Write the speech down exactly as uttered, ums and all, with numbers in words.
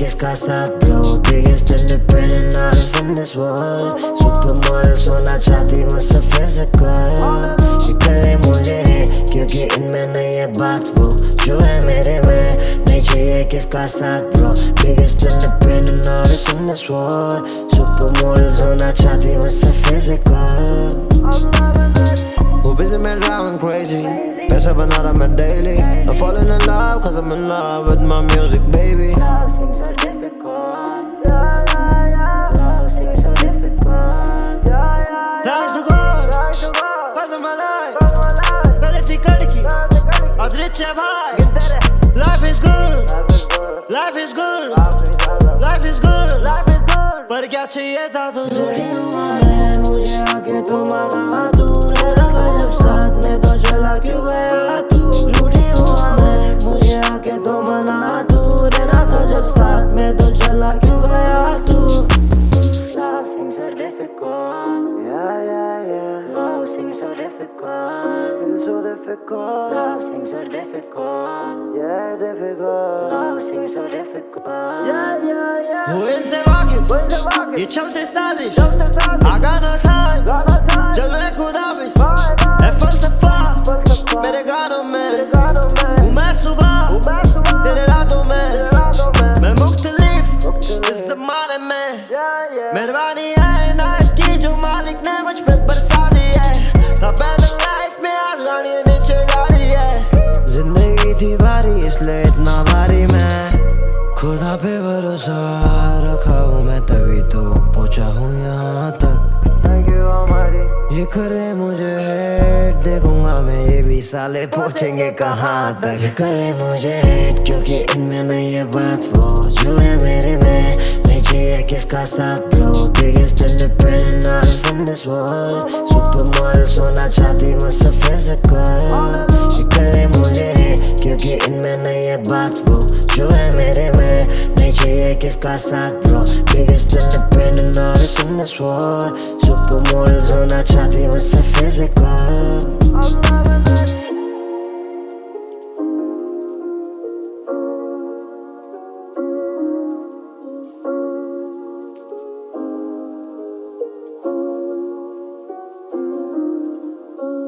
किसका साथ bro? Biggest independent artist in this world. Supermodel सोना चाहती मुझसे physical. ये करे मुझे क्योंकि इनमें नहीं है बात वो जो है मेरे में. नहीं चाहिए किसका साथ bro? Biggest independent artist in this world. Supermodel सोना चाहती मुझसे physical. Who busy man driving crazy? पैसा बना रहा मैं daily. I'm falling in love cause I'm in love with my music baby. Love seems so difficult. Yeah, yeah, yeah. Love seems so difficult. Yeah, yeah, yeah. Thanks to God, cause of my life. पहले थी कड़की, आज rich है भाई. Life is good, life is good, life is good. पर क्या चाहिए था तुझे? रूठी हुआ मैं, मुझे आके तो मना तू. रहना था जब साथ में तो चला क्यों गया तू? रूठी हुआ मैं, मुझे आके तो मना तू. रहना था जब साथ में तो चला क्यों गया तू? Love seems so difficult. Yeah, yeah, yeah. Love seems so difficult. It's so difficult. Love seems so difficult. Yeah, difficult. Love seems so difficult. Yeah, yeah, yeah. वो इनसे वाकिफ, ये चलते साजिश. I got no time, चल मैं खुदा बिश. है फलसफा मेरे गानों में. हूँ मैं सुबह तेरे रातों में. मैं मुख्तलिफ इस ज़माने में. मेहरबानी है इनायत की जो मालिक ने मुझ पे बरसा दी है. था पैदल लाइफ में आज गाड़ी नीचे गाड़ी है. जिंदगी थी भारी इसलिए इतना भारी मैं. खुदा पे भरोसा रखा हूँ मैं तभी तो पहुँचा हूँ यहाँ तक. ये करे मुझे हेट देखूंगा मैं ये भी साले पहुँचेंगे कहाँ तक. ये करे मुझे हेट क्योंकि इनमें नहीं है बात वो जो है मेरे में. नहीं चाहिए किसका साथ bro? Biggest independent artist in this world. Supermodel सोना चाहती मुझसे physical. ये करे मुझे हेट क्योंकि इनमें नहीं है बात वो जो है मेरे में. नहीं चाहिए किसका साथ bro? Biggest independent artist in this world. Supermodel सोना चाहती मुझसे physical.